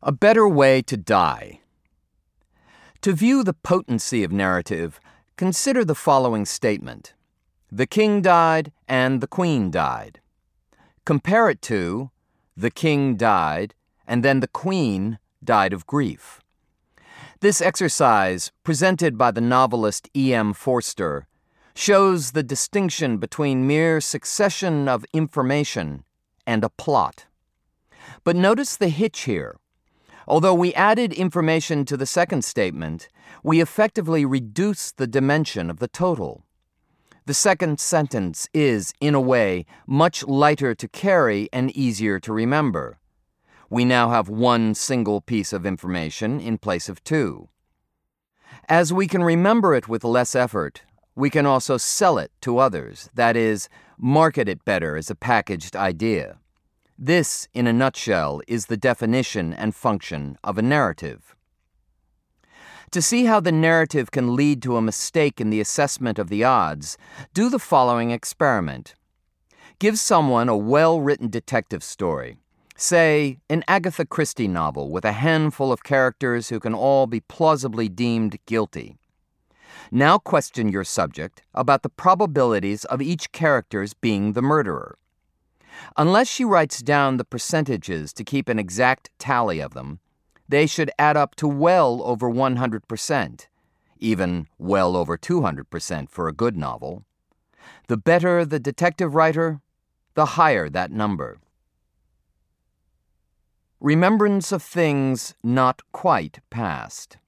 A better way to die. To view the potency of narrative, consider the following statement. The king died and the queen died. Compare it to the king died and then the queen died of grief. This exercise, presented by the novelist E.M. Forster, shows the distinction between mere succession of information and a plot. But notice the hitch here. Although we added information to the second statement, we effectively reduced the dimension of the total. The second sentence is, in a way, much lighter to carry and easier to remember. We now have one single piece of information in place of two. As we can remember it with less effort, we can also sell it to others, that is, market it better as a packaged idea. This, in a nutshell, is the definition and function of a narrative. To see how the narrative can lead to a mistake in the assessment of the odds, do the following experiment. Give someone a well-written detective story, say an Agatha Christie novel with a handful of characters who can all be plausibly deemed guilty. Now question your subject about the probabilities of each character's being the murderer. Unless she writes down the percentages to keep an exact tally of them, they should add up to well over 100%, even well over 200% for a good novel. The better the detective writer, the higher that number. Remembrance of things not quite past.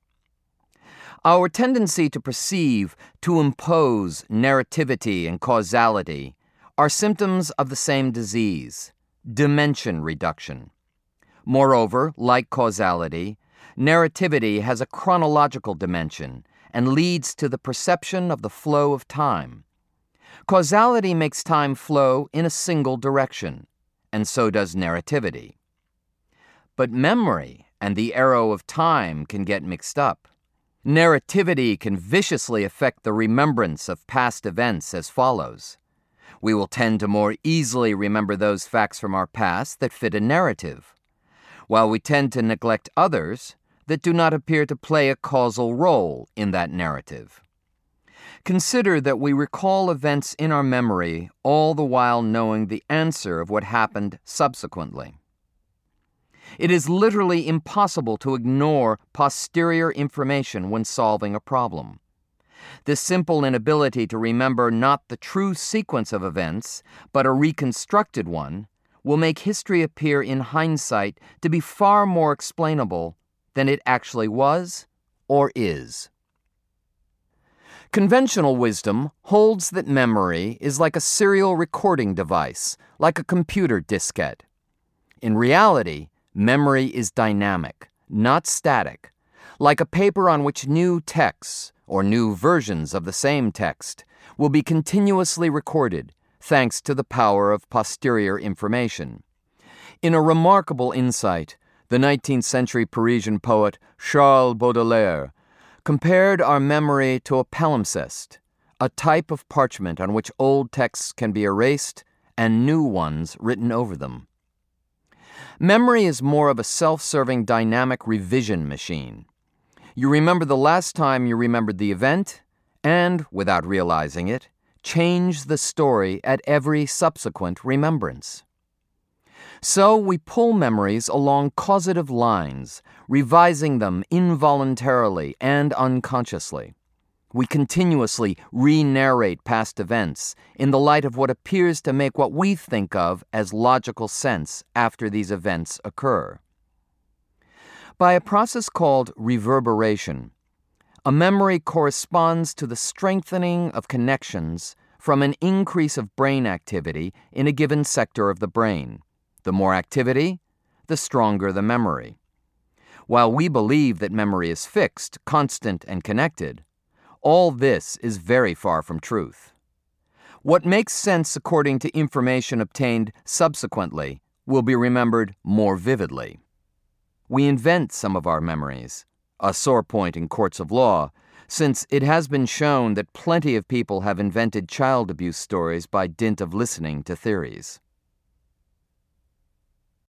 Our tendency to perceive, to impose narrativity and causality are symptoms of the same disease, dimension reduction. Moreover, like causality, narrativity has a chronological dimension and leads to the perception of the flow of time. Causality makes time flow in a single direction, and so does narrativity. But memory and the arrow of time can get mixed up. Narrativity can viciously affect the remembrance of past events as follows. We will tend to more easily remember those facts from our past that fit a narrative, while we tend to neglect others that do not appear to play a causal role in that narrative. Consider that we recall events in our memory all the while knowing the answer of what happened subsequently. It is literally impossible to ignore posterior information when solving a problem. This simple inability to remember not the true sequence of events, but a reconstructed one, will make history appear in hindsight to be far more explainable than it actually was or is. Conventional wisdom holds that memory is like a serial recording device, like a computer diskette. In reality, memory is dynamic, not static, like a paper on which new texts, or new versions of the same text, will be continuously recorded, thanks to the power of posterior information. In a remarkable insight, the 19th century Parisian poet Charles Baudelaire compared our memory to a palimpsest, a type of parchment on which old texts can be erased and new ones written over them. Memory is more of a self-serving dynamic revision machine. You remember the last time you remembered the event, and, without realizing it, change the story at every subsequent remembrance. So we pull memories along causative lines, revising them involuntarily and unconsciously. We continuously re-narrate past events in the light of what appears to make what we think of as logical sense after these events occur. By a process called reverberation, a memory corresponds to the strengthening of connections from an increase of brain activity in a given sector of the brain. The more activity, the stronger the memory. While we believe that memory is fixed, constant, and connected, all this is very far from truth. What makes sense according to information obtained subsequently will be remembered more vividly. We invent some of our memories, a sore point in courts of law, since it has been shown that plenty of people have invented child abuse stories by dint of listening to theories.